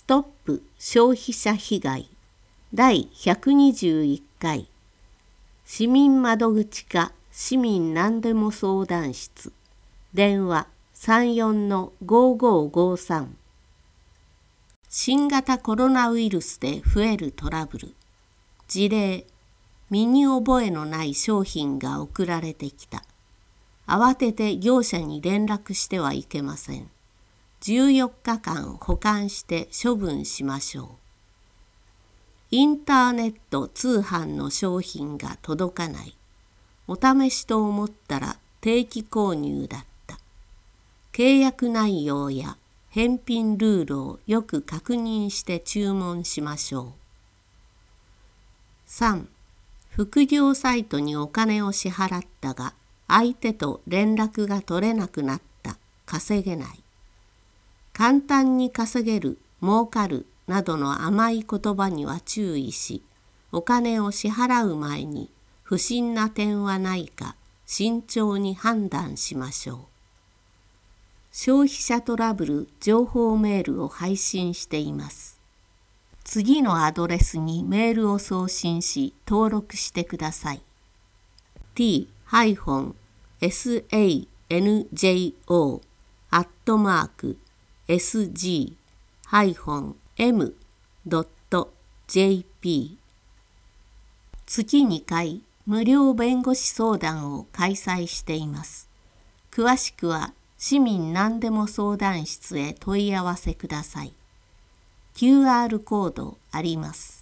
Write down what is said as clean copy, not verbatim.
トップ消費者被害第121回市民窓口課市民何でも相談室電話 34-5553 新型コロナウイルスで増えるトラブル事例身に覚えのない商品が送られてきた慌てて業者に連絡してはいけません14日間保管して処分しましょう。インターネット通販の商品が届かない。お試しと思ったら定期購入だった。契約内容や返品ルールをよく確認して注文しましょう。3. 副業サイトにお金を支払ったが相手と連絡が取れなくなった。稼げない。簡単に稼げる、儲かるなどの甘い言葉には注意し、お金を支払う前に不審な点はないか慎重に判断しましょう。消費者トラブル情報メールを配信しています。次のアドレスにメールを送信し登録してください。t-sanjo.sg-m.jp 月2回無料弁護士相談を開催しています。詳しくは市民何でも相談室へ問い合わせください。QR コードあります。